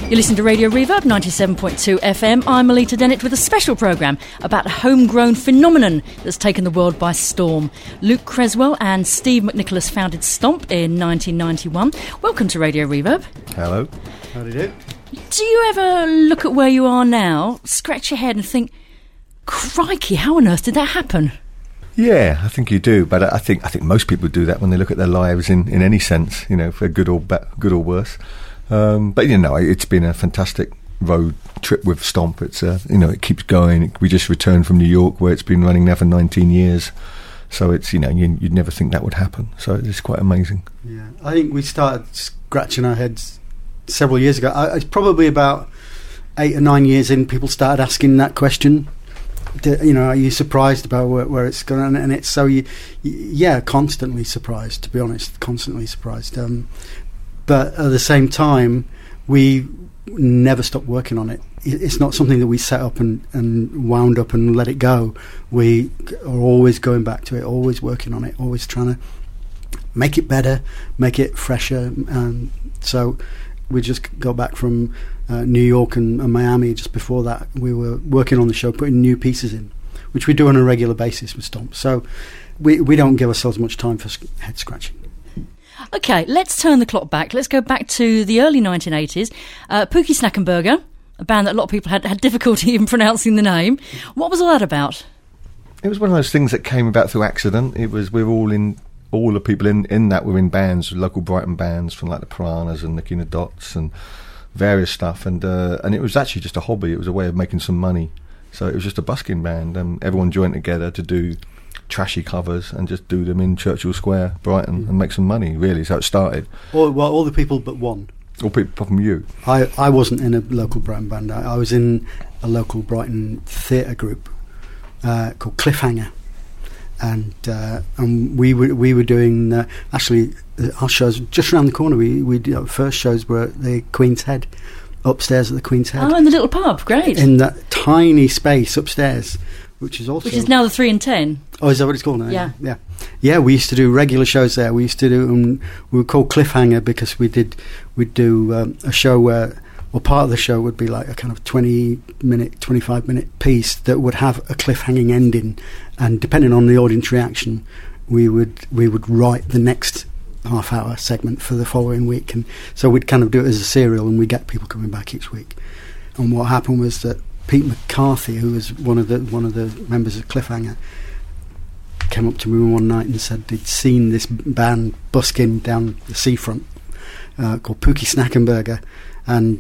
You're listening to Radio Reverb 97.2 FM. I'm Melita Dennett with a special programme about a homegrown phenomenon that's taken the world by storm. Luke Creswell and Steve McNicholas founded Stomp in 1991. Welcome to Radio Reverb. Hello. How do you do? Do you ever look at where you are now, scratch your head and think, crikey, how on earth did that happen? Yeah, I think you do, but I think most people do that when they look at their lives in any sense, you know, for good or worse. But you know, it's been a fantastic road trip with Stomp. It's it keeps going. We just returned from New York, where it's been running now for 19 years. So it's you'd never think that would happen. So it's quite amazing. Yeah, I think we started scratching our heads several years ago. It's probably about 8 or 9 years in. People started asking that question. Are you surprised about where it's going? And it's so constantly surprised. To be honest, constantly surprised. But at the same time, we never stopped working on it. It's not something that we set up and wound up and let it go. We are always going back to it, always working on it, always trying to make it better, make it fresher. So we just got back from New York and Miami. Just before that, we were working on the show, putting new pieces in, which we do on a regular basis with Stomp. So we don't give ourselves much time for head scratching. OK, let's turn the clock back. Let's go back to the early 1980s. Pookie Snackenberger, a band that a lot of people had difficulty in pronouncing the name. What was all that about? It was one of those things that came about through accident. It was all the people in that were in bands, local Brighton bands from like the Piranhas and the King of Dots and various stuff. And it was actually just a hobby. It was a way of making some money. So it was just a busking band, and everyone joined together to do trashy covers and just do them in Churchill Square, Brighton, and make some money, really. So it started. All the people but one. All people apart from you. I wasn't in a local Brighton band. I was in a local Brighton theatre group called Cliffhanger, and we were doing actually our shows just around the corner. We first shows were at the Queen's Head, upstairs at the Queen's Head. Oh, in the little pub, great. In that tiny space upstairs. Which is now the 3 and 10. Oh, is that what it's called now? Yeah. We used to do regular shows there. We used to do we were called Cliffhanger because we'd do a show where, well, part of the show would be like a kind of 25-minute piece that would have a cliffhanging ending, and depending on the audience reaction, we would write the next half-hour segment for the following week, and so we'd kind of do it as a serial, and we'd get people coming back each week. And what happened was that Pete McCarthy, who was one of the members of Cliffhanger, came up to me one night and said he'd seen this band busking down the seafront called Pookie Snackenberger, and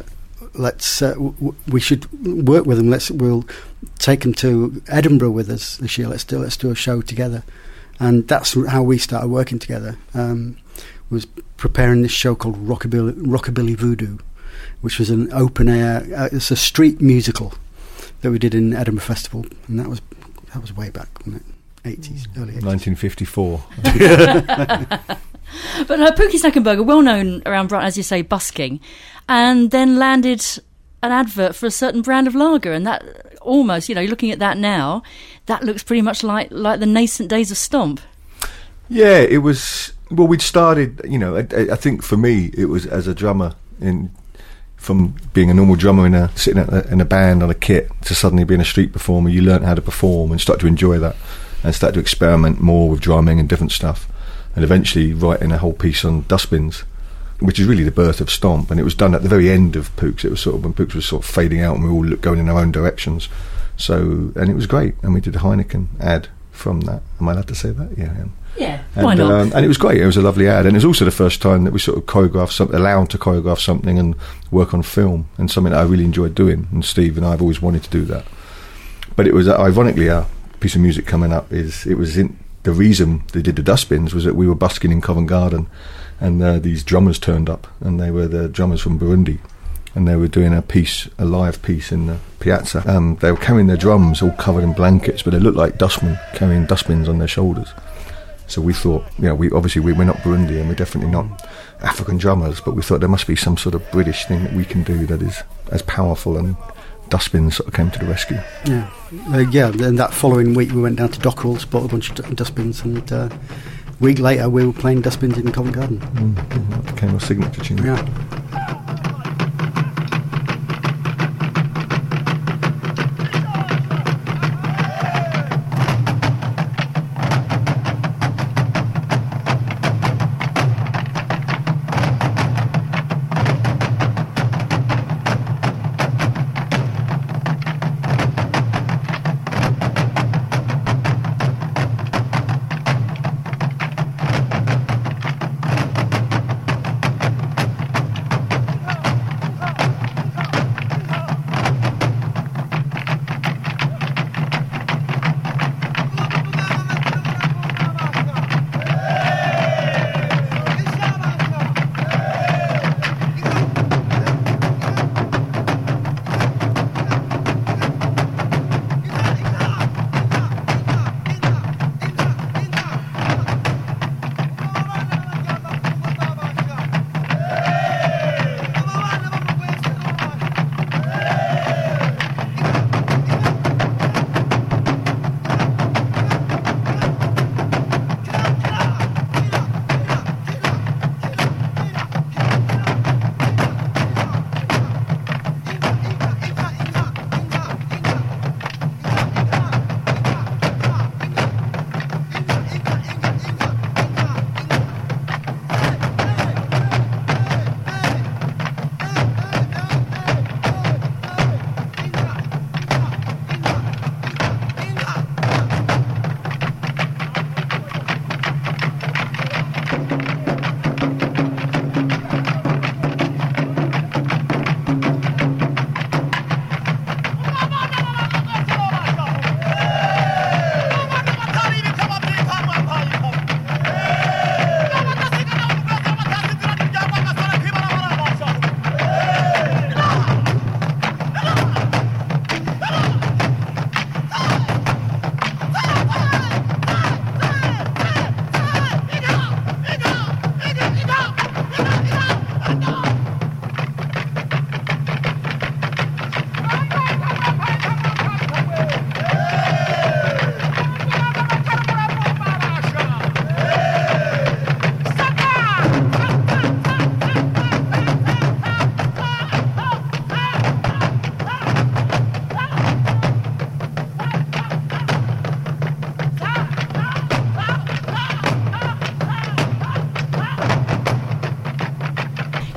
we should work with them. We'll take them to Edinburgh with us this year. Let's do a show together, and that's how we started working together. Was preparing this show called Rockabilly Voodoo, which was an open air. It's a street musical that we did in Edinburgh Festival, and that was way back in the 80s, early 80s. 1954. But Pookie Snackenberger, well known around Brighton, as you say, busking, and then landed an advert for a certain brand of lager, and that almost, looking at that now, that looks pretty much like the nascent days of Stomp. Yeah, it was. Well, we'd started. I think for me, it was as a drummer from being a normal drummer sitting in a band on a kit to suddenly being a street performer. You learn how to perform and start to enjoy that, and start to experiment more with drumming and different stuff, and eventually writing a whole piece on dustbins, which is really the birth of Stomp. And it was done at the very end of Pooks. It was sort of when Pooks was sort of fading out and we were all going in our own directions. So, and it was great. And we did a Heineken ad from that. Am I allowed to say that? Yeah. Yeah, why not? And it was great. It was a lovely ad, and it was also the first time that we sort of allowed to choreograph something and work on film, and something that I really enjoyed doing. And Steve and I have always wanted to do that. But it was ironically our piece of music coming up the reason they did the dustbins was that we were busking in Covent Garden, and these drummers turned up, and they were the drummers from Burundi, and they were doing a live piece in the piazza. They were carrying their drums all covered in blankets, but they looked like dustmen carrying dustbins on their shoulders. So we thought, we're not Burundi, and we're definitely not African drummers, but we thought there must be some sort of British thing that we can do that is as powerful, and dustbins sort of came to the rescue. Yeah. Then that following week we went down to Dockrell's, bought a bunch of dustbins, and a week later we were playing dustbins in Covent Garden. That became our signature tune. Yeah.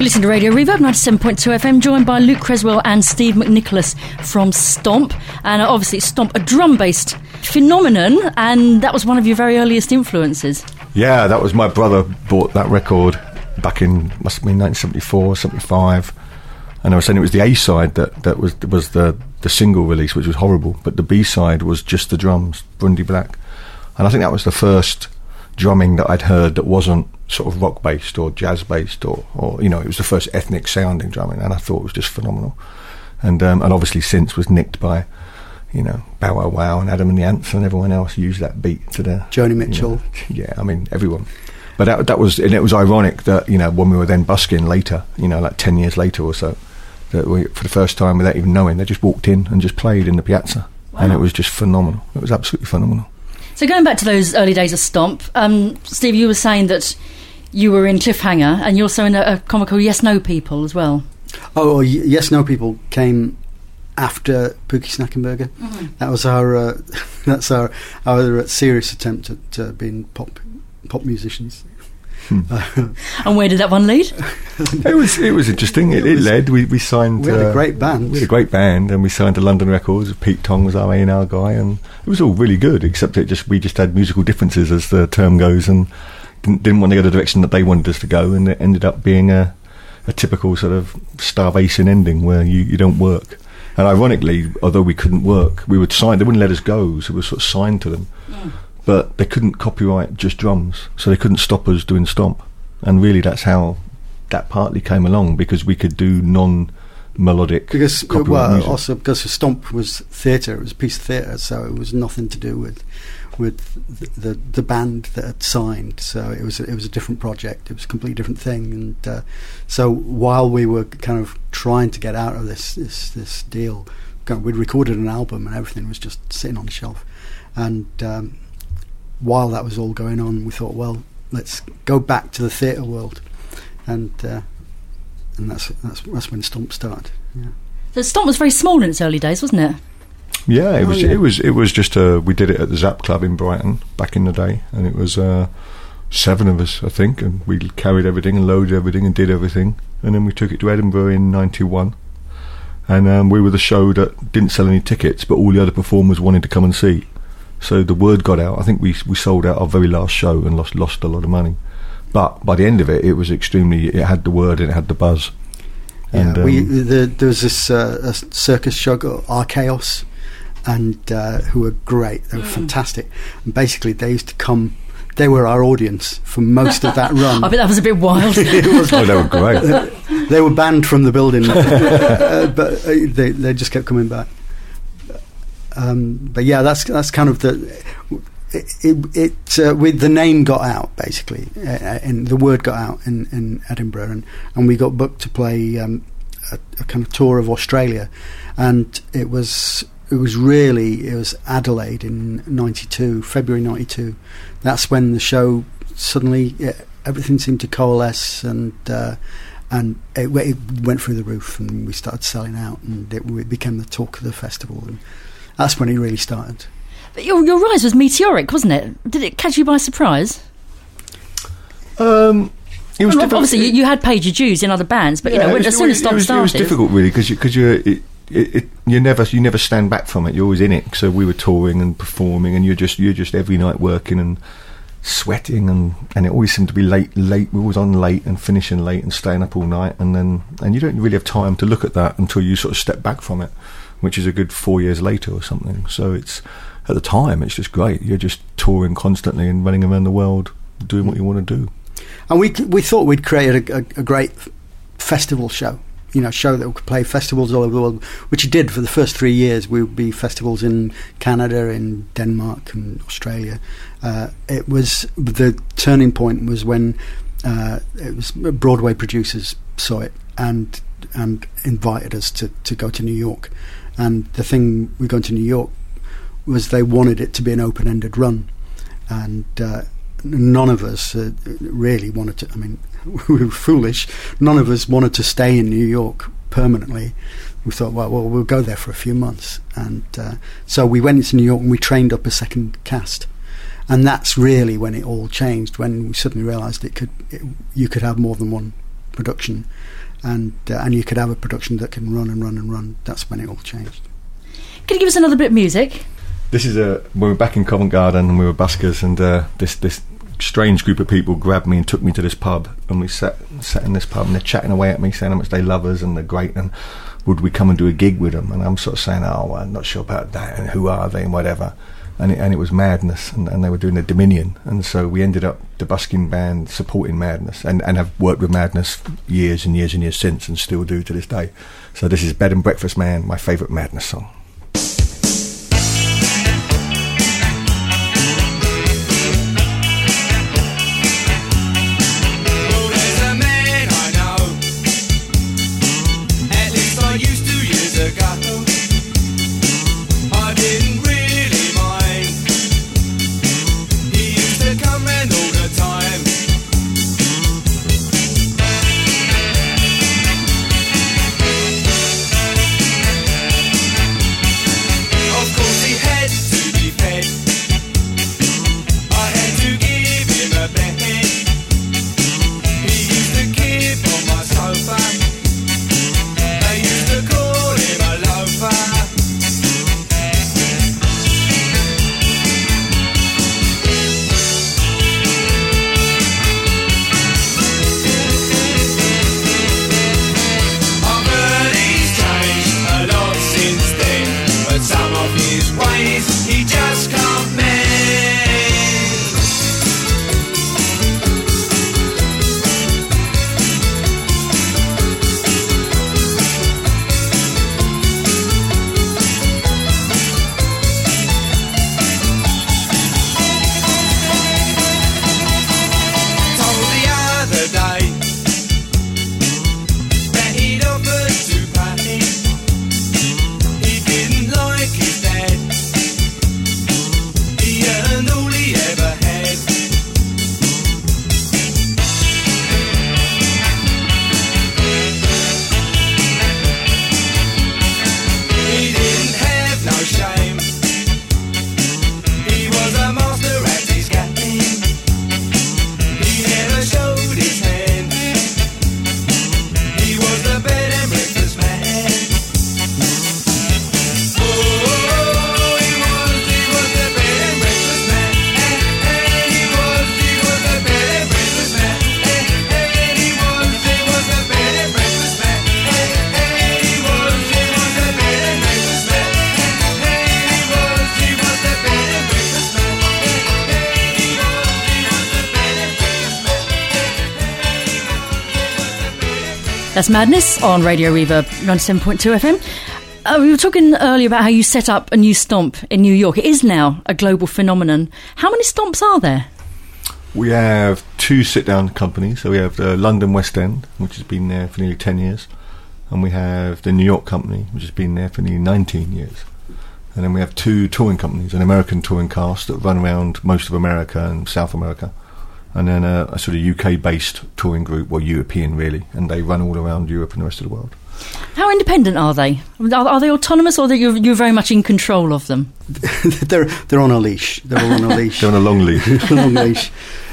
You listen to Radio Reverb 97.2 FM, joined by Luke Creswell and Steve McNicholas from Stomp. And obviously Stomp, a drum-based phenomenon, and that was one of your very earliest influences. Yeah, that was my brother bought that record back in, must have been 1974, 75. And I was saying it was the A-side that was the single release, which was horrible, but the B-side was just the drums, Bundy Black. And I think that was the first drumming that I'd heard that wasn't sort of rock-based or jazz-based or you know, it was the first ethnic sounding drumming, and I thought it was just phenomenal. And obviously since was nicked by, you know, Bow Wow Wow and Adam and the Ants and everyone else used that beat to the... Joni Mitchell. You know, yeah, I mean, everyone. But that was, and it was ironic that, you know, when we were then busking later, you know, like 10 years later or so, that we, for the first time without even knowing, they just walked in and just played in the piazza. Wow. And it was just phenomenal. It was absolutely phenomenal. So going back to those early days of Stomp, Steve, you were saying that you were in Cliffhanger, and you're also in a comic called Yes No People as well. Oh, Yes No People came after Pookie Snackenberger. Mm-hmm. That was our serious attempt at being pop musicians. And where did that one lead? It was interesting. It led. We signed. We had a great band. We had a great band, and we signed to London Records. Pete Tong was our A&R guy, and it was all really good. Except we just had musical differences, as the term goes, and didn't want to go the direction that they wanted us to go, and it ended up being a typical sort of starvation ending where you don't work. And ironically, although we couldn't work, we would sign. They wouldn't let us go, so we were sort of signed to them. Mm. But they couldn't copyright just drums, so they couldn't stop us doing Stomp. And really that's how that partly came along, because we could do non-melodic copyright music. Also because Stomp was theatre, it was a piece of theatre, so it was nothing to do with the band that had signed. So it was a different project, it was a completely different thing. And so while we were kind of trying to get out of this deal, we'd recorded an album and everything was just sitting on the shelf. And while that was all going on, we thought, well, let's go back to the theatre world, and that's when Stomp started. Yeah. So Stomp was very small in its early days, wasn't it? Yeah, it was just we did it at the Zap Club in Brighton back in the day, and it was 7 of us, I think, and we carried everything and loaded everything and did everything, and then we took it to Edinburgh in '91, and we were the show that didn't sell any tickets, but all the other performers wanted to come and see. So the word got out. I think we sold out our very last show and lost a lot of money. But by the end of it, it was extremely... It had the word and it had the buzz. Yeah, and, there was this a circus show called Archaeos, and who were great. They were fantastic. And basically, they used to come... They were our audience for most of that run. I bet that was a bit wild. Oh, they were great. They were banned from the building, but they just kept coming back. But yeah, that's kind of with the name got out basically, and the word got out in Edinburgh, and we got booked to play a kind of tour of Australia, and it was Adelaide in '92, February '92. That's when the show suddenly everything seemed to coalesce, and it went through the roof, and we started selling out, and it became the talk of the festival. And that's when it really started. But your rise was meteoric, wasn't it? Did it catch you by surprise? It was difficult. Obviously, you had paid your dues in other bands, but as soon as Stomp started, it was difficult, really, because you never stand back from it. You're always in it. So we were touring and performing, and you're just every night working and sweating, and it always seemed to be late. We were always on late and finishing late and staying up all night, and you don't really have time to look at that until you sort of step back from it, which is a good 4 years later or something. So it's, at the time, it's just great. You're just touring constantly and running around the world doing what you want to do. And we thought we'd create a great festival show, show that could play festivals all over the world, which it did for the first 3 years. We would be festivals in Canada, in Denmark and Australia. It was, the turning point was when it was Broadway producers saw it and invited us to go to New York. And the thing we going to New York was they wanted it to be an open-ended run, and none of us really wanted to. I mean, we were foolish. None of us wanted to stay in New York permanently. We thought, well, we'll go there for a few months, and so we went into New York and we trained up a second cast, and that's really when it all changed. When we suddenly realised you could have more than one production, and you could have a production that can run and run and run. That's when it all changed. Can you give us another bit of music? This is we were back in Covent Garden and we were buskers, and this strange group of people grabbed me and took me to this pub, and we sat in this pub, and they're chatting away at me, saying how much they love us and they're great, and would we come and do a gig with them? And I'm sort of saying, well, I'm not sure about that, and who are they and whatever. And it was Madness, and they were doing the Dominion, and so we ended up, the busking band, supporting Madness, and have worked with Madness years and years and years since, and still do to this day. So this is Bed and Breakfast Man, my favourite Madness song. That's Madness on Radio Reverb 97.2 FM. We were talking earlier about how you set up a new stomp in New York. It is now a global phenomenon. How many stomps are there? We have 2 sit-down companies. So we have the London West End, which has been there for nearly 10 years. And we have the New York company, which has been there for nearly 19 years. And then we have 2 touring companies, an American touring cast that run around most of America and South America. And then a sort of UK-based touring group, or European really, and they run all around Europe and the rest of the world. How independent are they? Are they autonomous, or you're very much in control of them? They're on a leash. They're all on a leash. They're on a long leash. Long leash.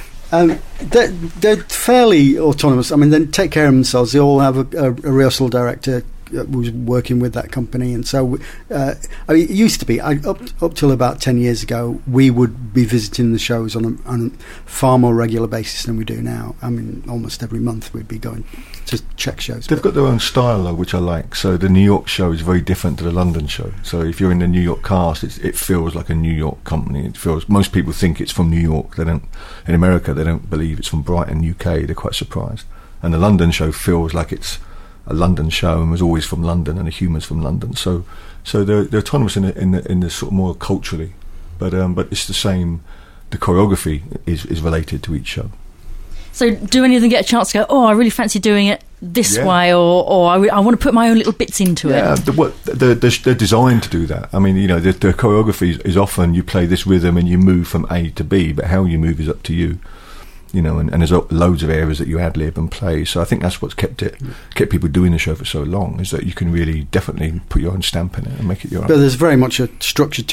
They're fairly autonomous. I mean, they take care of themselves. They all have a rehearsal director who's working with that company, and so I mean, it used to be up till about 10 years ago, we would be visiting the shows on a far more regular basis than we do now. I mean, almost every month we'd be going to check shows. They've got their own style though, which I like. So the New York show is very different to the London show. So if you're in the New York cast, it feels like a New York company. It feels, most people think it's from New York. They don't. In America, they don't believe it's from Brighton, UK. They're quite surprised. And the London show feels like it's a London show and was always from London, and the humour's from London. So they're autonomous in the sort of more culturally, but it's the same. The choreography is related to each show. So do any of them get a chance to go, oh, I really fancy doing it this way, or I want to put my own little bits into it? Yeah, they're designed to do that. I mean, you know, the choreography is often you play this rhythm and you move from A to B, but how you move is up to you. You know, and there's loads of areas that you ad-lib and play. So I think that's what's kept people doing the show for so long, is that you can really definitely put your own stamp in it and make it your own. But there's very much a structure to it.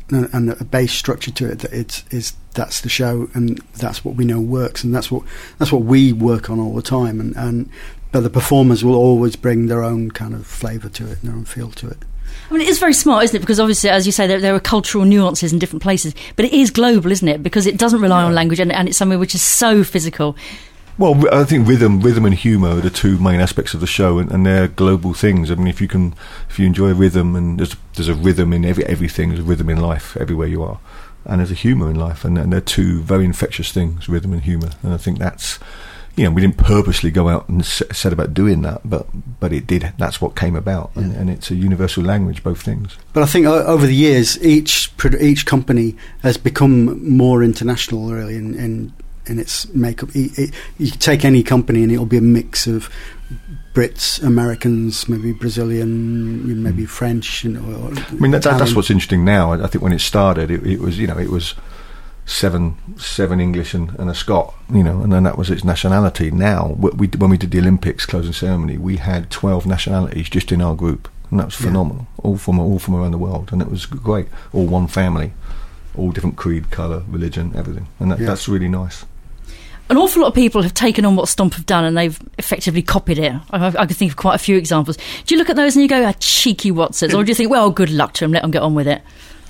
and a base structure to it, that that's the show, and that's what we know works, and that's what we work on all the time, but the performers will always bring their own kind of flavour to it, their own feel to it. I mean, it is very smart, isn't it? Because obviously, as you say, there are cultural nuances in different places, but it is global, isn't it? Because it doesn't rely on language, and it's something which is so physical. Well, I think rhythm and humour are the two main aspects of the show, and they're global things. I mean, if you enjoy rhythm, and there's a rhythm in everything, there's a rhythm in life everywhere you are, and there's a humour in life, and they're two very infectious things, rhythm and humour. And I think that's, we didn't purposely go out and set about doing that, but it did. That's what came about, and it's a universal language, both things. But I think over the years, each company has become more international, really, in its makeup. You can take any company and it'll be a mix of Brits, Americans, maybe Brazilian, maybe French. I mean, that's what's interesting now. I think when it started, it was seven English and a Scot, and then that was its nationality. Now, when we did the Olympics closing ceremony, we had 12 nationalities just in our group, and that was phenomenal. All from around the world, and it was great. All one family, all different creed, colour, religion, everything, and that's really nice. An awful lot of people have taken on what Stomp have done, and they've effectively copied it. I could think of quite a few examples. Do you look at those and you go, cheeky Watsons, or do you think, well, good luck to them, let them get on with it?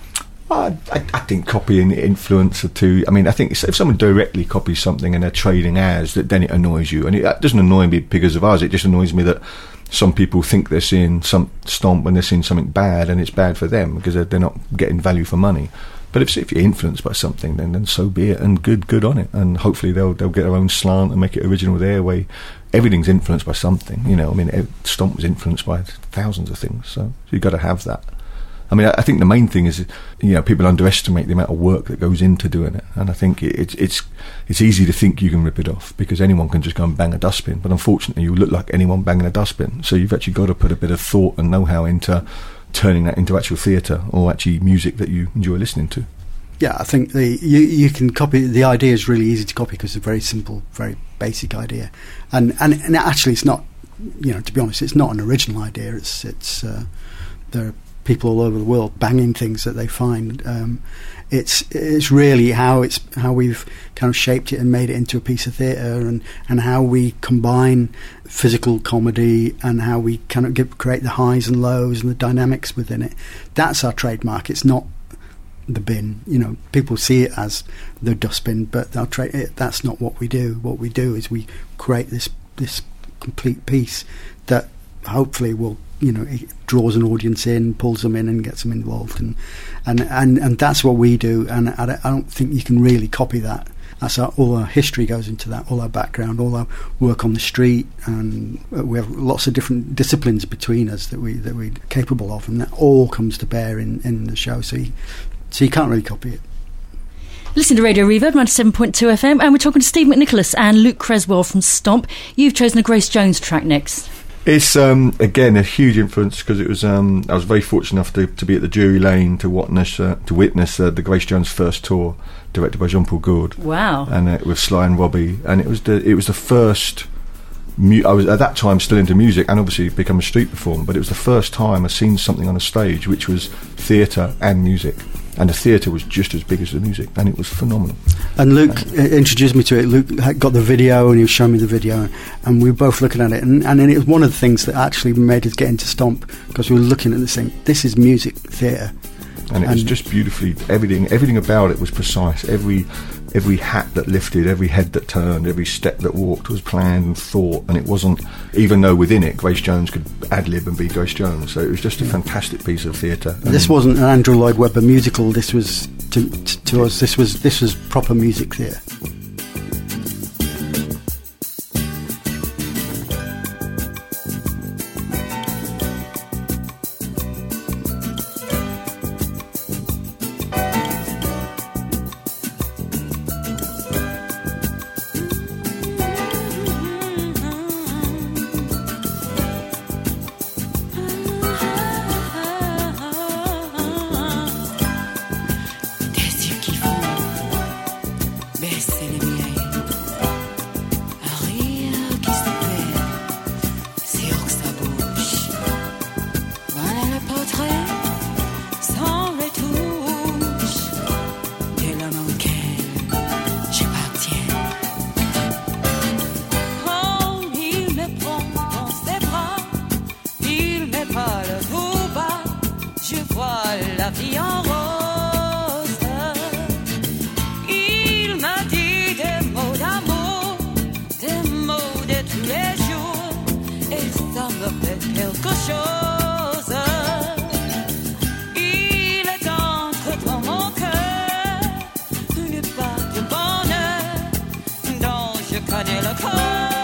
I think copy and influence are two. I mean, I think if someone directly copies something and they're trading as, then it annoys you. And it doesn't annoy me because of us, it just annoys me that some people think they're seeing some Stomp when they're seeing something bad, and it's bad for them because they're not getting value for money. But if you're influenced by something, then so be it, and good on it. And hopefully they'll get their own slant and make it original their way. Everything's influenced by something, I mean, Stomp was influenced by thousands of things, so you've got to have that. I mean, I think the main thing is, people underestimate the amount of work that goes into doing it, and I think it's easy to think you can rip it off because anyone can just go and bang a dustbin. But unfortunately, you look like anyone banging a dustbin. So you've actually got to put a bit of thought and know-how into turning that into actual theatre or actually music that you enjoy listening to. Yeah, I think you can copy. The idea is really easy to copy because it's a very simple, very basic idea, and actually it's not. To be honest, it's not an original idea. It's there are people all over the world banging things that they find. It's really how we've kind of shaped it and made it into a piece of theatre, and how we combine physical comedy and how we kind of create the highs and lows and the dynamics within it. That's our trademark. It's not the bin. People see it as the dustbin, but that's not what we do. What we do is we create this complete piece that hopefully will, it draws an audience in, pulls them in, and gets them involved, and that's what we do. And I don't think you can really copy that. That's all our history goes into that, all our background, all our work on the street, and we have lots of different disciplines between us that we're capable of, and that all comes to bear in the show. So you can't really copy it. Listen to Radio Reverb 97.2 FM, and we're talking to Steve McNicholas and Luke Creswell from Stomp. You've chosen a Grace Jones track next. It's again a huge influence because it was. I was very fortunate enough to be at the Drury Lane to witness the Grace Jones first tour, directed by Jean-Paul Gourde. Wow! And with Sly and Robbie, and it was the first. I was at that time still into music and obviously become a street performer, but it was the first time I'd seen something on a stage which was theatre and music, and the theatre was just as big as the music, and it was phenomenal. And Luke introduced me to it. Luke got the video, and he was showing me the video, and we were both looking at it, and then it was one of the things that actually made us get into Stomp, because we were looking at this thing. This is music theatre, and it was just beautifully everything about it was precise. Every hat that lifted, every head that turned, every step that walked was planned and thought, and it wasn't, even though within it Grace Jones could ad-lib and be Grace Jones, so it was just a fantastic piece of theatre. This wasn't an Andrew Lloyd Webber musical. This was to us. This was proper music theatre. Baisse les vie en rose. Il m'a dit des mots d'amour, des mots de tous les jours, et ça me fait quelque chose. Il est entre dans mon cœur une part de bonheur dont je connais le code.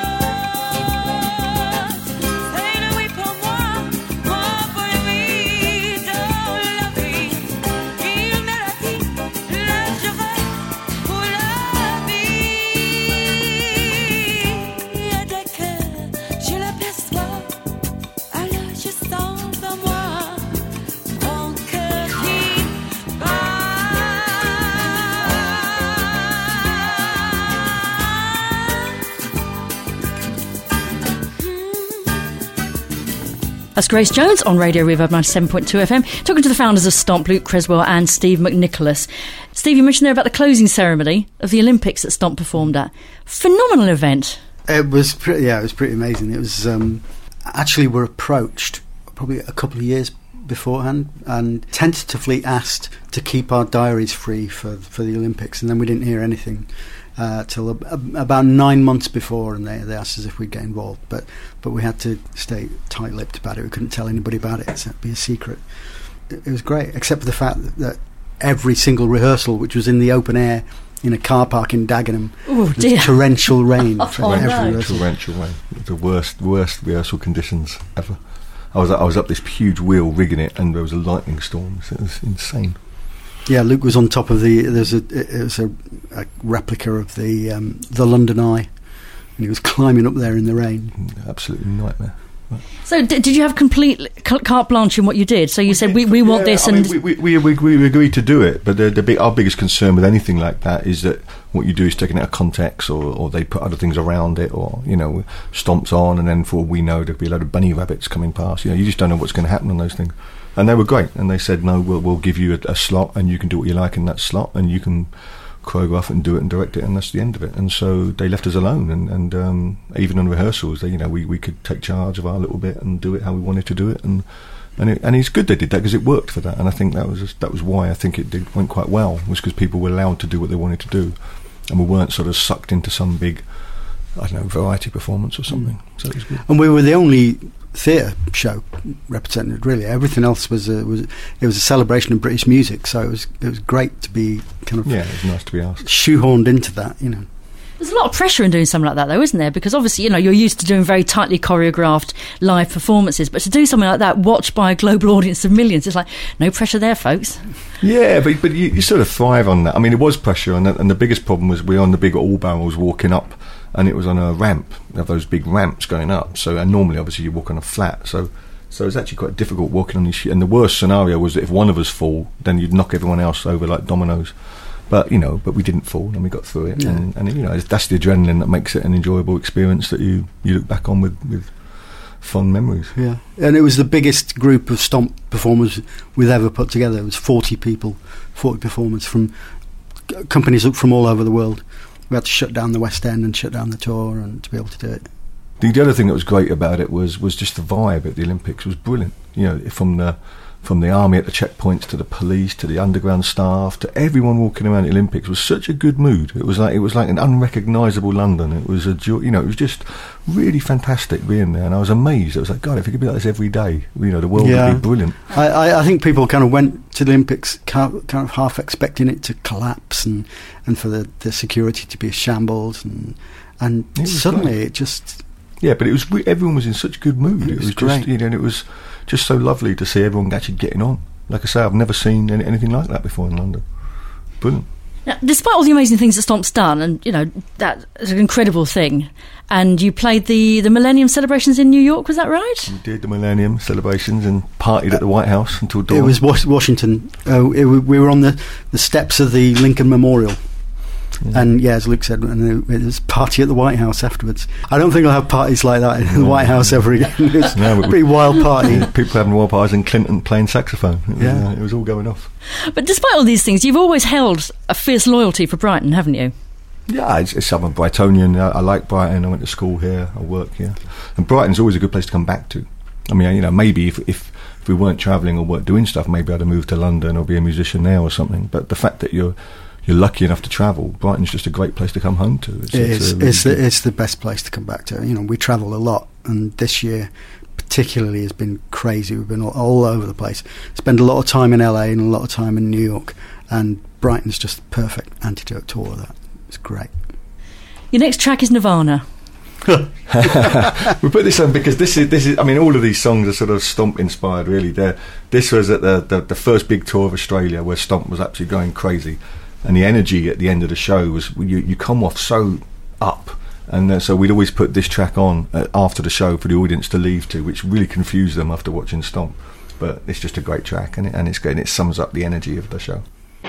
That's Grace Jones on Radio Reverb 97.2 FM, talking to the founders of Stomp, Luke Creswell and Steve McNicholas. Steve, you mentioned there about the closing ceremony of the Olympics that Stomp performed at. Phenomenal event. It was pretty amazing. It was actually, we're approached probably a couple of years beforehand and tentatively asked to keep our diaries free for the Olympics, and then we didn't hear anything till about 9 months before, and they asked us if we'd get involved, but we had to stay tight-lipped about it. We couldn't tell anybody about it, so it'd be a secret. It was great, except for the fact that every single rehearsal, which was in the open air in a car park in Dagenham, was torrential rain. Torrential rain. The worst rehearsal conditions ever. I was up this huge wheel rigging it, and there was a lightning storm. So it was insane. Yeah, Luke was on top of it was a replica of the London Eye, and he was climbing up there in the rain. Absolutely nightmare. So did you have complete carte blanche in what you did? So you said we want this, and we agreed to do it. But our biggest concern with anything like that is that what you do is taken out of context, or they put other things around it, or Stomp's on, and then for all we know there'll be a load of bunny rabbits coming past. You just don't know what's going to happen on those things. And they were great, and they said, no, we'll give you a slot, and you can do what you like in that slot, and you can choreograph and do it and direct it, and that's the end of it. And so they left us alone, and even on rehearsals, we could take charge of our little bit and do it how we wanted to do it, and it's good they did that, because it worked for that. And I think that was why I think it went quite well, was because people were allowed to do what they wanted to do, and we weren't sort of sucked into some big, variety performance or something. So it was good. And we were the only theatre show represented, really. Everything else was a celebration of British music, so it was great to be kind of it was nice to be asked, shoehorned into that. There's a lot of pressure in doing something like that, though, isn't there? Because obviously, you're used to doing very tightly choreographed live performances, but to do something like that watched by a global audience of millions, it's like no pressure there, folks. Yeah, but you sort of thrive on that. I mean, it was pressure, and the biggest problem was we were on the big all barrels walking up, and it was on a ramp, of those big ramps going up. So, and normally, obviously, you walk on a flat. So it's actually quite difficult walking on these shit. And the worst scenario was that if one of us fall, then you'd knock everyone else over like dominoes. But we didn't fall, and we got through it. Yeah. And that's the adrenaline that makes it an enjoyable experience that you look back on with fond memories. Yeah, and it was the biggest group of Stomp performers we've ever put together. It was 40 people, 40 performers from companies from all over the world. We had to shut down the West End and shut down the tour and to be able to do it. The other thing that was great about it was just the vibe at the Olympics was brilliant. From the army at the checkpoints to the police to the underground staff to everyone walking around the Olympics was such a good mood. It was like an unrecognisable London. It was it was just really fantastic being there, and I was amazed. It was like, God, if it could be like this every day, the world would be brilliant. I think people kind of went to the Olympics kind of half expecting it to collapse and for the security to be a shambles, and suddenly great. It just. Yeah, but it was everyone was in such good mood. It was great. Just, and it was just so lovely to see everyone actually getting on. Like I say, I've never seen anything like that before in London. Brilliant. Now, despite all the amazing things that Stomp's done, and that is an incredible thing, and you played the Millennium celebrations in New York, was that right? We did the Millennium celebrations and partied at the White House until dawn. It was Washington. We were on the steps of the Lincoln Memorial. Yeah. And as Luke said, and it was a party at the White House afterwards. I don't think I'll have parties like that in the White House ever again. It was a pretty wild party. People having wild parties and Clinton playing saxophone. It was all going off. But despite all these things, you've always held a fierce loyalty for Brighton, haven't you? Yeah, I'm a Brightonian. I like Brighton. I went to school here. I work here. And Brighton's always a good place to come back to. I mean, you know, maybe if we weren't travelling or weren't doing stuff, maybe I'd have moved to London or be a musician there or something. But the fact that you're lucky enough to travel, Brighton's just a great place to come home to. It's the best place to come back to. You know, we travel a lot, and this year particularly has been crazy. We've been all over the place. Spend a lot of time in LA and a lot of time in New York, and Brighton's just the perfect antidote to all of that. It's great. Your next track is Nirvana. We put this on because this is. I mean, all of these songs are sort of Stomp inspired. Really, this was at the first big tour of Australia where Stomp was actually going crazy, and the energy at the end of the show was you come off so up, and so we'd always put this track on after the show for the audience to leave to, which really confused them after watching Stomp. But it's just a great track, and it's great. And it sums up the energy of the show.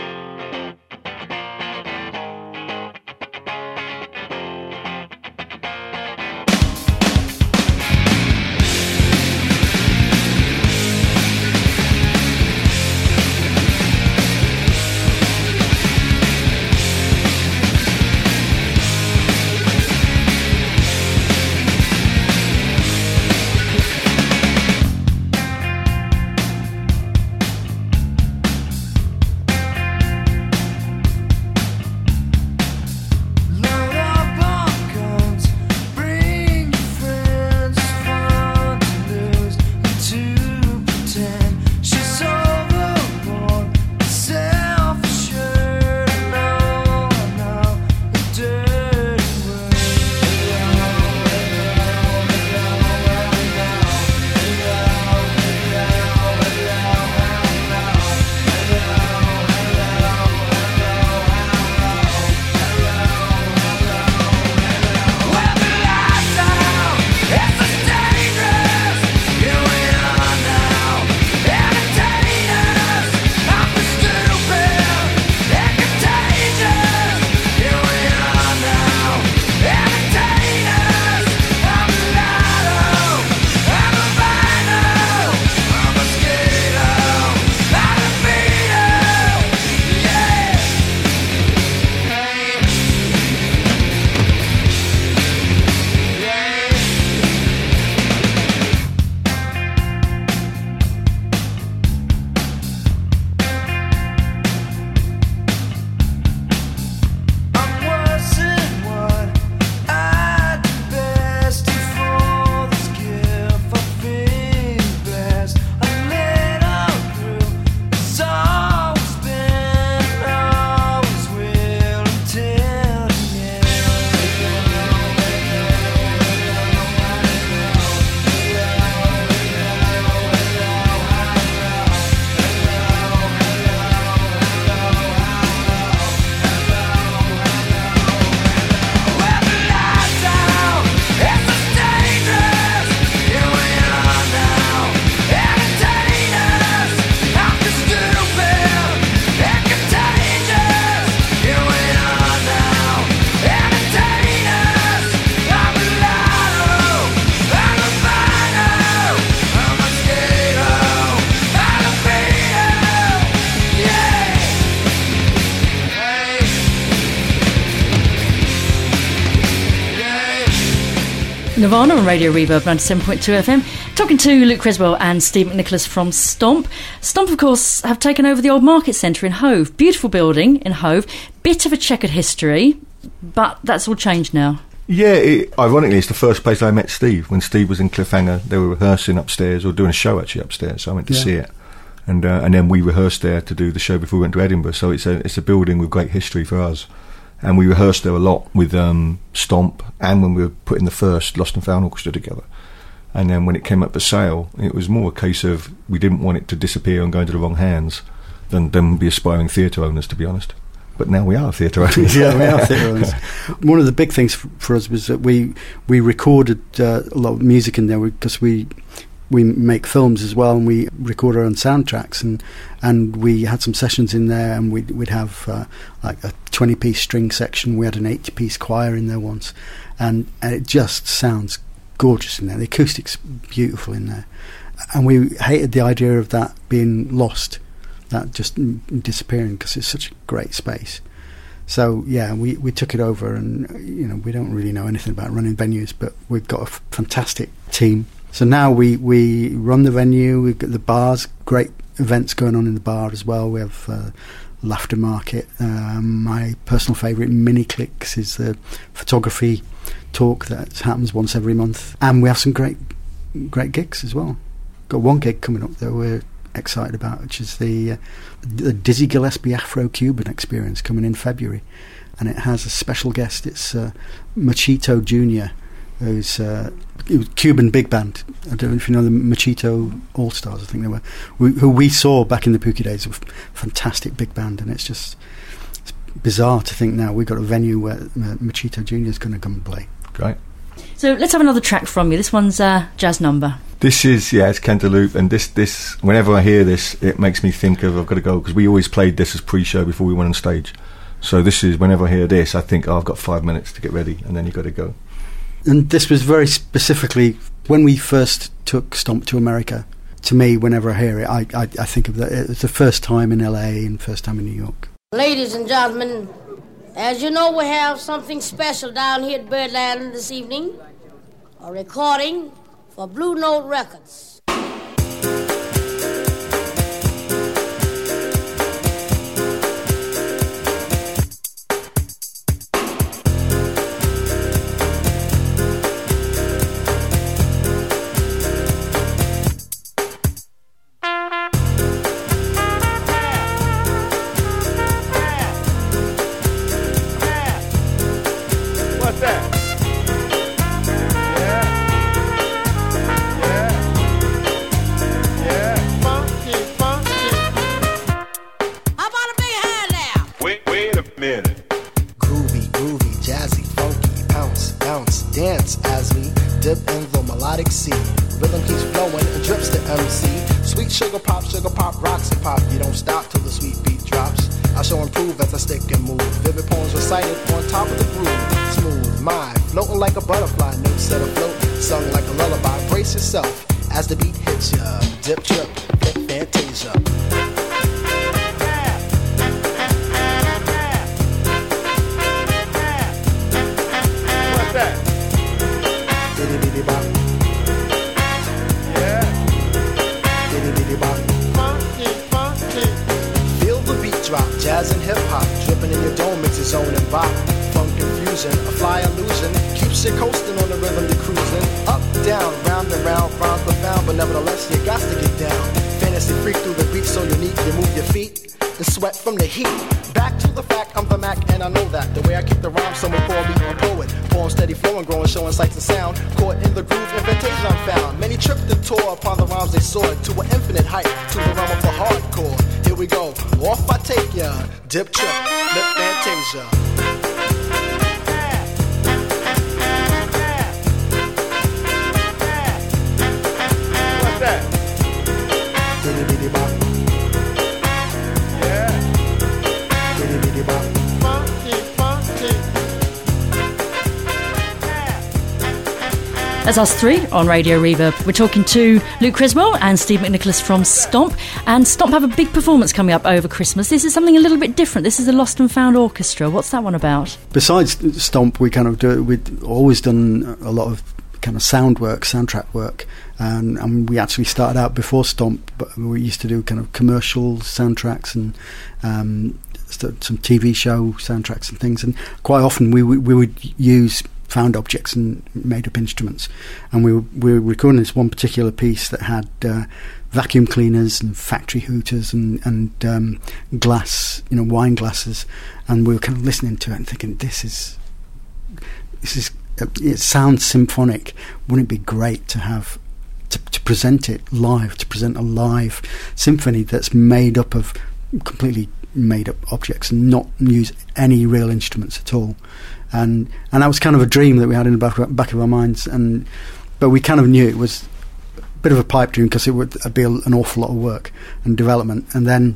Nirvana on Radio Reverb 97.2 FM, talking to Luke Creswell and Steve McNicholas from Stomp. Stomp, of course, have taken over the old Market Centre in Hove. Beautiful building in Hove. Bit of a checkered history, but that's all changed now. Yeah, ironically, it's the first place I met Steve. When Steve was in Cliffhanger, they were rehearsing upstairs, or doing a show actually upstairs, so I went to see it. And then we rehearsed there to do the show before we went to Edinburgh, so it's a building with great history for us. And we rehearsed there a lot with Stomp, and when we were putting the first Lost and Found Orchestra together. And then when it came up for sale, it was more a case of we didn't want it to disappear and go into the wrong hands than be aspiring theatre owners, to be honest. But now we are theatre owners. Yeah, we are theatre owners. One of the big things for us was that we recorded a lot of music in there because we make films as well, and we record our own soundtracks, and we had some sessions in there, and we'd have like a 20-piece string section. We had an 80-piece choir in there once, and it just sounds gorgeous in there. The acoustics beautiful in there, and we hated the idea of that being lost, that just disappearing, because it's such a great space. So yeah, we took it over, and we don't really know anything about running venues, but we've got a fantastic team So now we run the venue. We've got the bars, great events going on in the bar as well. We have Laughter Market. My personal favourite, Mini Clicks, is the photography talk that happens once every month. And we have some great gigs as well. Got one gig coming up that we're excited about, which is the Dizzy Gillespie Afro-Cuban experience coming in February. And it has a special guest. It's Machito Jr., who's a Cuban big band. I don't know if you know the Machito All-Stars, I think they were, who we saw back in the Pookie days. A fantastic big band, and it's bizarre to think now we've got a venue where Machito Jr. is going to come and play. Great. So let's have another track from you. This one's a jazz number. This is, it's Cantaloupe, and this whenever I hear this, it makes me think of I've got to go, because we always played this as pre-show before we went on stage. So this is, whenever I hear this, I think, I've got 5 minutes to get ready, and then you've got to go. And this was very specifically, when we first took Stomp to America, to me, whenever I hear it, I think of that. It's the first time in LA and first time in New York. Ladies and gentlemen, as you know, we have something special down here at Birdland this evening. A recording for Blue Note Records. As the beat hits ya, dip, trip, flip, fantasia. What's that? Diddy diddy bop. Yeah. Diddy diddy bop. Funky, funky. Feel the beat drop, jazz and hip hop, dripping in your dome, mix your zone and bop. Funk confusion, a fly illusion, keeps you coasting on the rhythm you're cruising. Up, down, round and round, rhymes profound, but nevertheless you got to get down. Fantasy freak through the beat so unique, you move your feet and sweat from the heat. Back to the fact, I'm the Mac and I know that. The way I kick the rhyme, someone call me a poet. Poem steady flowing, growing, showing sights and sound. Caught in the groove, invitation I'm found. Many tripped and tore upon the rhymes they soared to an infinite height, to the realm of the hardcore. Here we go, off I take ya, dip, trip, flip, fantasia. That's us three on Radio Reverb. We're talking to Luke Creswell and Steve McNicholas from Stomp. And Stomp have a big performance coming up over Christmas. This is something a little bit different. This is the Lost and Found Orchestra. What's that one about? Besides Stomp, we kind of do. We'd always done a lot of kind of sound work, soundtrack work, and we actually started out before Stomp, but we used to do kind of commercial soundtracks and some TV show soundtracks and things. And quite often we would use found objects and made up instruments, and we were recording this one particular piece that had vacuum cleaners and factory hooters and glass, wine glasses, and we were kind of listening to it and thinking, this is it sounds symphonic. Wouldn't it be great to have to present it live, to present a live symphony that's made up of completely made up objects and not use any real instruments at all? And that was kind of a dream that we had in the back of our minds, but we kind of knew it was a bit of a pipe dream because it would be an awful lot of work and development. And then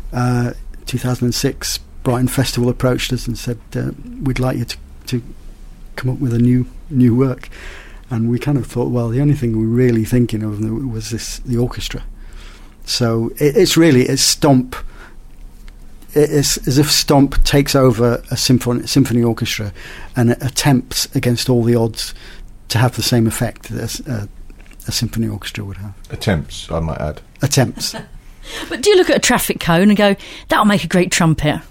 2006 Brighton Festival approached us and said, we'd like you to come up with a new work. And we kind of thought, well, the only thing we were really thinking of was the orchestra. So it's Stomp. It's as if Stomp takes over a symphony orchestra and attempts against all the odds to have the same effect as a symphony orchestra would have. Attempts, I might add. Attempts. But do you look at a traffic cone and go, that'll make a great trumpet?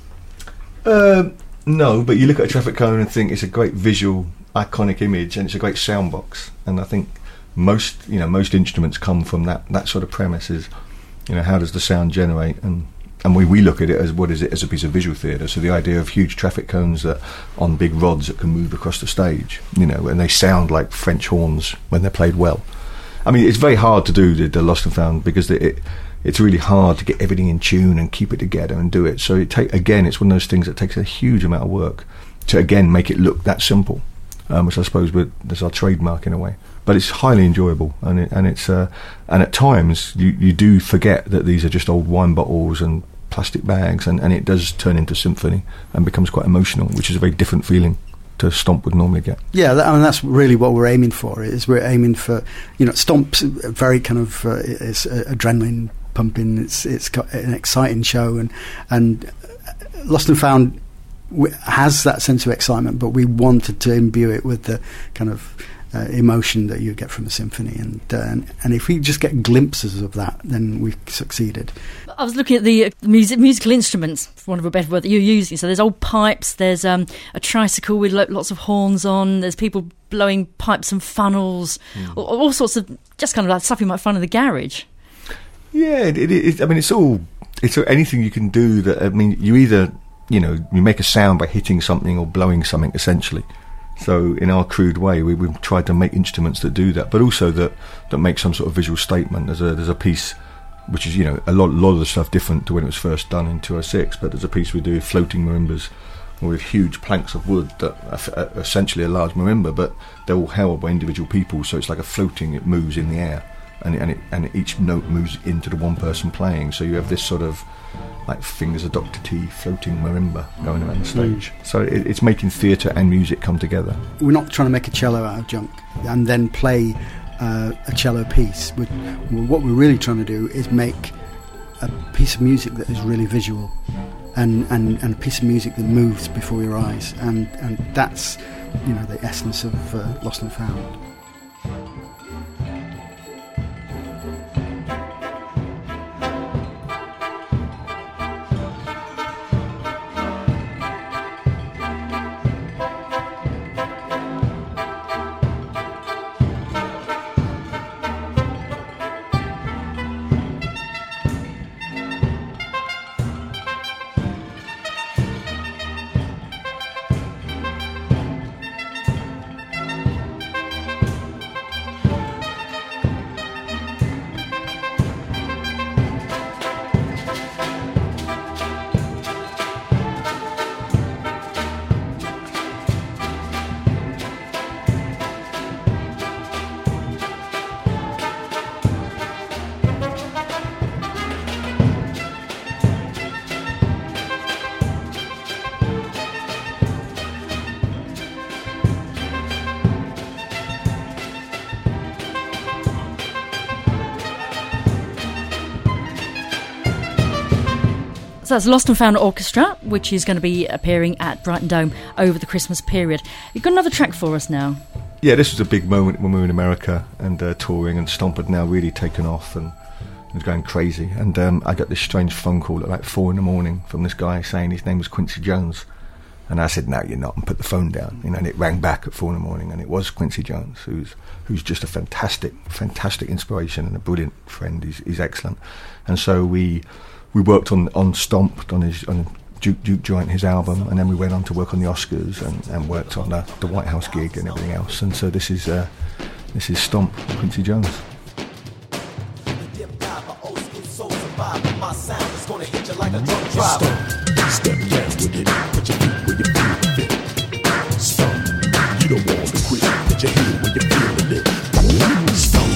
No, but you look at a traffic cone and think it's a great visual, iconic image, and it's a great sound box. And I think most instruments come from that sort of premise. Is, how does the sound generate? And we look at it as, what is it, as a piece of visual theatre. So the idea of huge traffic cones that on big rods that can move across the stage, and they sound like French horns when they're played well. I mean, it's very hard to do the Lost and Found, because it's really hard to get everything in tune and keep it together and do it. So it's one of those things that takes a huge amount of work to again make it look that simple, which I suppose that's our trademark in a way. But it's highly enjoyable, and at times you do forget that these are just old wine bottles and plastic bags, and it does turn into symphony and becomes quite emotional, which is a very different feeling to Stomp would normally get. Yeah, that's really what we're aiming for. Is we're aiming for, Stomp's very kind of it's adrenaline pumping. It's got an exciting show, and Lost and Found has that sense of excitement, but we wanted to imbue it with the kind of emotion that you get from a symphony, and if we just get glimpses of that, then we've succeeded. I was looking at the musical instruments, for want of a better word, that you're using. So there's old pipes, there's a tricycle with lots of horns on, there's people blowing pipes and funnels, all sorts of just kind of like stuff you might find in the garage. Yeah, it I mean, it's anything you can do that. I mean, you either you make a sound by hitting something or blowing something, essentially. So in our crude way, we've tried to make instruments that do that, but also that make some sort of visual statement. There's a piece which is a lot of the stuff different to when it was first done in 206. But there's a piece we do, floating marimbas, with huge planks of wood that are essentially a large marimba, but they're all held by individual people. So it's like it moves in the air, and each note moves into the one person playing. So you have this sort of like Fingers of Dr. T floating marimba going around the stage. So it's making theatre and music come together. We're not trying to make a cello out of junk and then play a cello piece. What we're really trying to do is make a piece of music that is really visual and a piece of music that moves before your eyes, and that's the essence of Lost and Found. So that's Lost and Found Orchestra, which is going to be appearing at Brighton Dome over the Christmas period. You've got another track for us now. Yeah, this was a big moment when we were in America and touring, and Stomp had now really taken off and was going crazy. And I got this strange phone call at like 4 a.m. from this guy saying his name was Quincy Jones. And I said, "No, you're not," and put the phone down. And it rang back at 4 a.m, and it was Quincy Jones, who's just a fantastic inspiration and a brilliant friend. He's excellent. And so we worked on Stomp, on Duke Giant, his album, and then we went on to work on the Oscars and worked on the White House gig and everything else. And so this is Stomp, Quincy Jones. Step down with it, put your feet where your feet fit. Stomp, you don't want to quit, put your heel where you're feeling it. Stomp.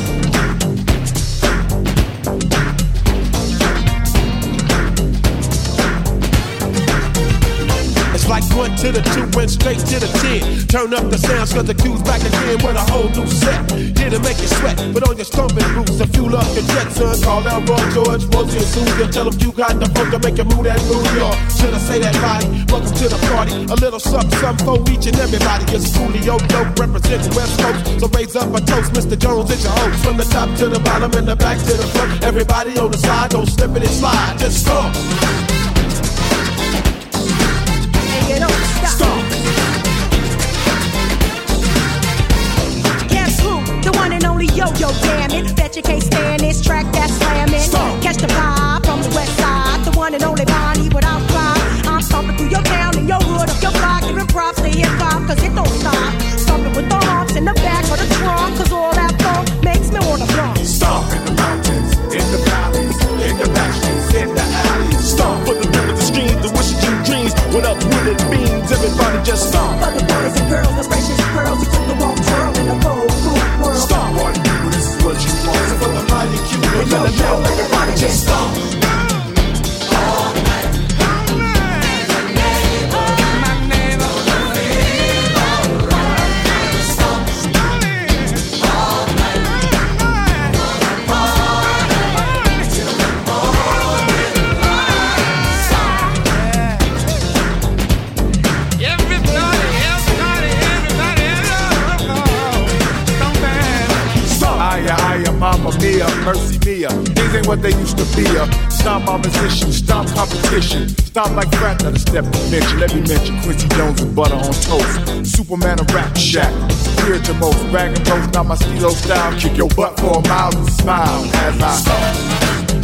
It's like going to the 2, went straight to the 10. Turn up the sounds cause the Q's back again with a whole new set. Here to make you sweat, put on your stomping boots and fuel up your jet, son. Call out Roy George, Rosie and Susie. Tell them you got the funk to make you move that booty. Or should I say that body? Welcome to the party. A little something, something for each and everybody. It's Coolio Dope representing West Coast. So raise up a toast, Mr. Jones, it's your host. From the top to the bottom and the back to the front. Everybody on the side, don't slip it and slide. Just stomp. And you don't stop. Stomp. Guess who? The one and only Yo-Yo, damn it. Bet you can't stand this track that's slamming. Stomp. Catch the vibe from the west side. The one and only Bonnie without pride. I'm stomping through your town and your hood, up your block, giving props to hip-hop, cause it don't stop. Stomping with the humps in the back of the trunk, cause all that funk makes me wanna bump. Stomp in the mountains, in the valleys, in the back streets, in the alleys. Stomp for the rivers, the streams, the wishes and dreams. What up with it means, everybody just stomp. For the boys and girls, the precious pearls, who took the wrong twirl in the cold, cool world. Stomp, party people, this is what you want. So for the mighty cute, and let them know, everybody just stomp. Mamma mia, mercy mia, things ain't what they used to be. Stomp opposition, stomp competition, stomp like frat that a step dimension. Let me mention Quincy Jones and butter on toast, Superman and Rap Shack, spirit to most, bag and toast, not my stilo style. Kick your butt for a mile and smile as I stomp.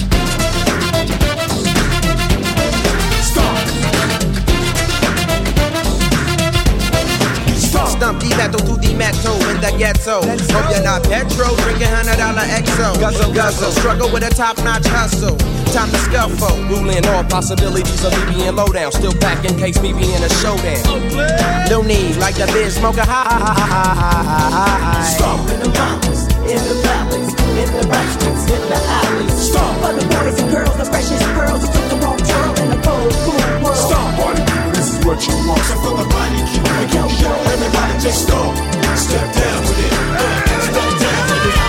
Stump Di Matto to Di Matto in the ghetto. Hope you're not petro, drinking $100 XO. Guzzle, guzzle, struggle with a top-notch hustle. Time to scuffle. Ruling all possibilities of me being low down. Still back in case me being a showdown. No need, like the biz smoker high. Stomp in the mountains, in the valleys, in the back streets, in the alleys. Stomp for the boys and girls, the precious pearls, who took the wrong twirl in the cold, cool world. Stomp, party people, this is what you want. So for the mighty cute, and yo, everybody just stomp. Step down with it. Step down with it.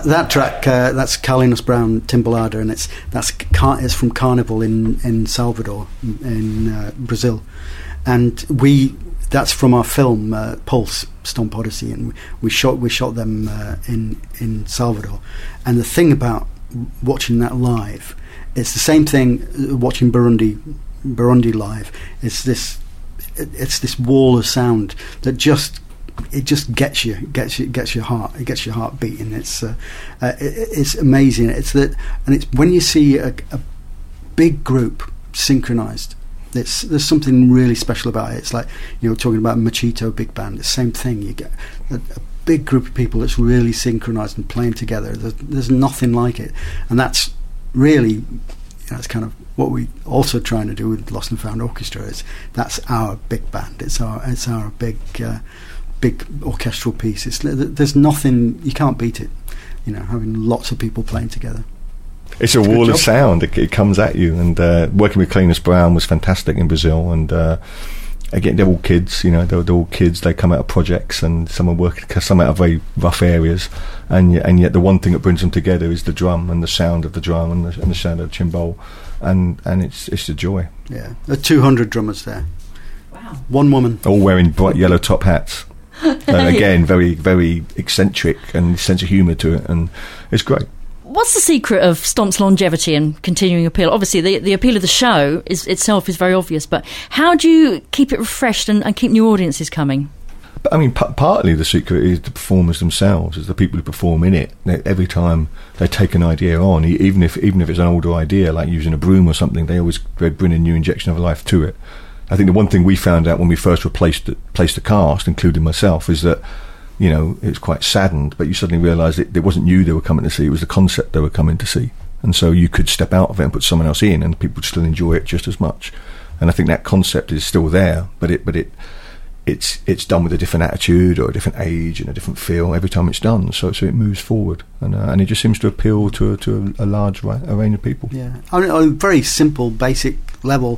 That track, that's Carlinhos Brown, Timbalada, and it's from Carnival in Salvador, in Brazil, and that's from our film Pulse, Stomp Odyssey, and we shot them in Salvador. And the thing about watching that live, it's the same thing watching Burundi live. It's this wall of sound that just gets your heart beating. It's amazing. It's when you see a big group synchronized. There's something really special about it. It's like, talking about Machito Big Band. It's the same thing. You get a big group of people that's really synchronized and playing together. There's nothing like it, and that's really, it's kind of what we also trying to do with Lost and Found Orchestra. That's our big band. It's our big orchestral piece. There's nothing, you can't beat it. Having lots of people playing together. It's a wall of sound. It comes at you, and working with Carlinhos Brown was fantastic in Brazil. And again, they're all kids. They're all kids. They come out of projects, and some out of very rough areas. And yet, the one thing that brings them together is the drum and the sound of the drum and the sound of the chimbal, and it's a joy. Yeah, there are 200 drummers there. Wow. One woman, all wearing bright yellow top hats. Again, very, very eccentric and sense of humour to it, and it's great. What's the secret of Stomp's longevity and continuing appeal? Obviously, the appeal of the show itself is very obvious, but how do you keep it refreshed and keep new audiences coming? I mean, partly the secret is the performers themselves, is the people who perform in it. Every time they take an idea on, even if it's an older idea, like using a broom or something, they bring a new injection of life to it. I think the one thing we found out when we first placed the cast, including myself, is that it was quite saddened, but you suddenly realised it wasn't you they were coming to see, it was the concept they were coming to see. And so you could step out of it and put someone else in, and people would still enjoy it just as much. And I think that concept is still there, but it's done with a different attitude or a different age and a different feel every time it's done. So it moves forward, and it just seems to appeal to a large range of people. Yeah, on a very simple, basic level,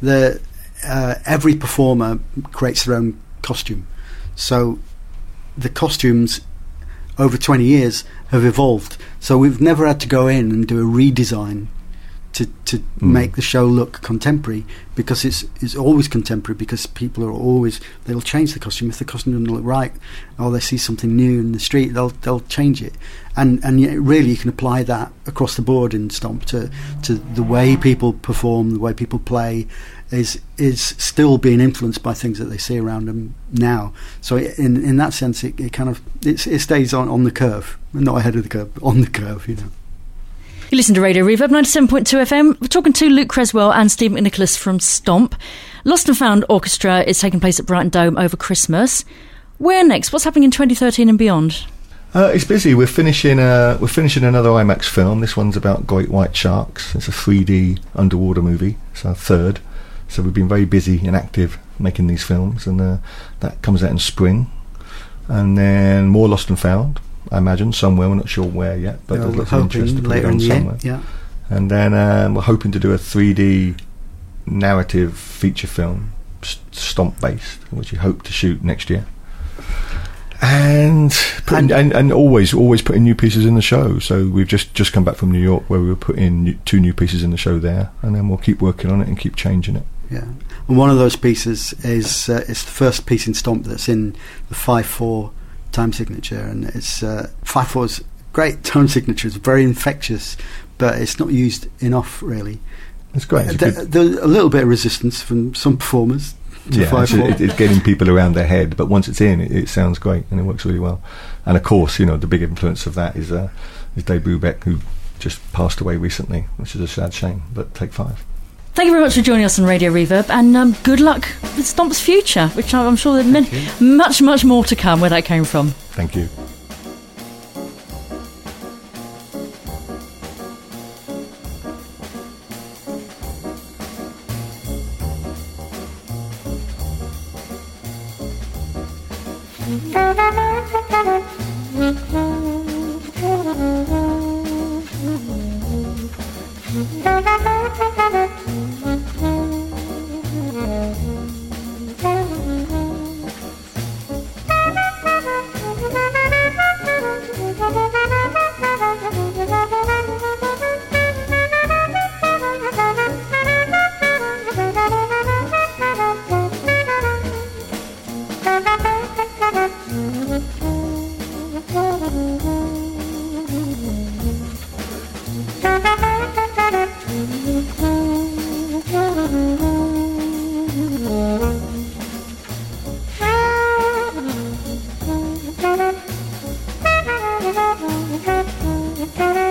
every performer creates their own costume. So the costumes over 20 years have evolved, so we've never had to go in and do a redesign to make the show look contemporary, because it's always contemporary, because people they'll change the costume if the costume doesn't look right, or they see something new in the street, they'll change it, and really you can apply that across the board in Stomp to the way people perform, the way people play is still being influenced by things that they see around them now. So in that sense, it stays on the curve, not ahead of the curve, but on the curve. You listen to Radio Reverb 97.2 FM. We're talking to Luke Creswell and Steve McNicholas from Stomp. Lost and Found Orchestra is taking place at Brighton Dome over Christmas. Where next? What's happening in 2013 and beyond? It's busy. We're finishing another IMAX film. This one's about great white sharks. It's a 3D underwater movie. It's our third. So we've been very busy and active making these films, and that comes out in spring. And then more Lost and Found, I imagine, somewhere. We're not sure where yet, but there's lots of interest to put it on somewhere. Yeah. And then we're hoping to do a 3D narrative feature film, Stomp based, which we hope to shoot next year. And always putting new pieces in the show. So we've just come back from New York, where we were putting 2 new pieces in the show there, and then we'll keep working on it and keep changing it. Yeah, and one of those pieces is the first piece in Stomp that's in the 5/4 time signature, and it's 5/4's great time signature. It's very infectious, but it's not used enough, really. It's great. There's a little bit of resistance from some performers. It's getting people around their head, but once it's in, it sounds great and it works really well. And of course, the big influence of that is Dave Brubeck, who just passed away recently, which is a sad shame. But Take 5. Thank you very much for joining us on Radio Reverb, and good luck with Stomp's future, which I'm sure there's much, much more to come where that came from. Thank you.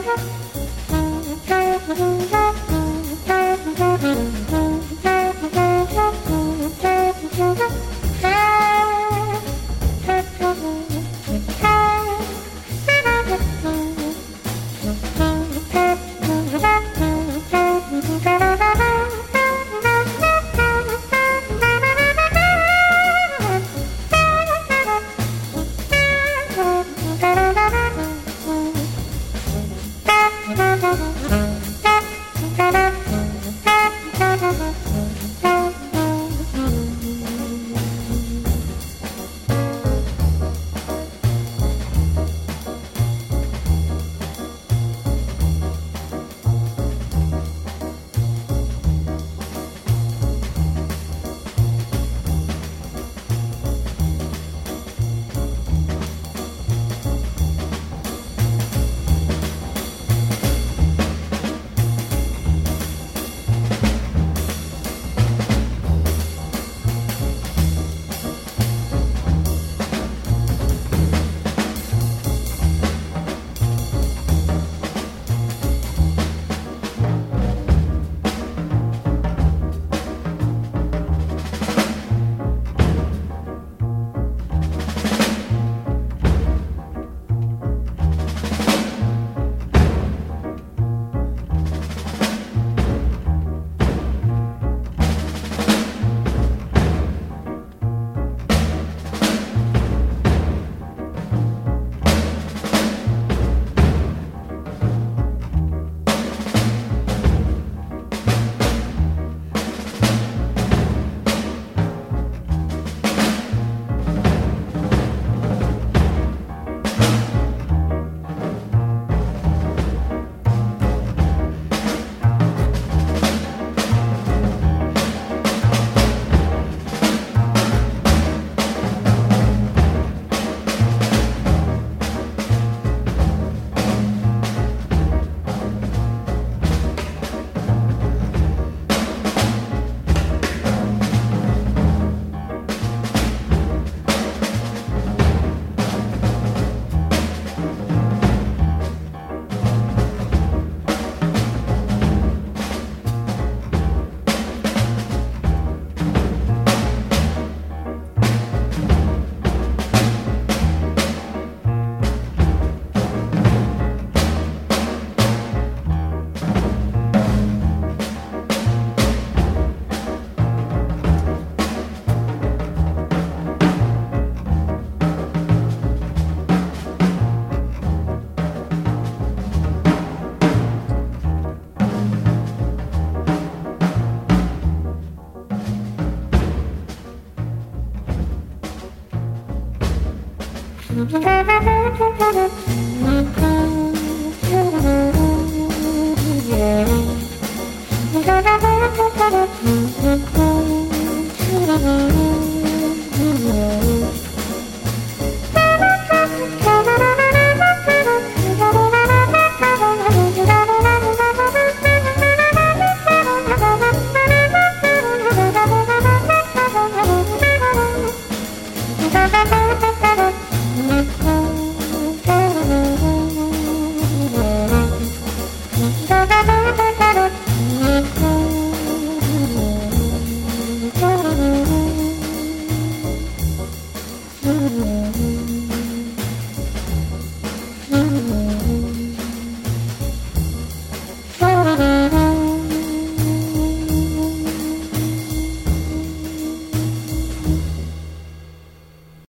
Yeah.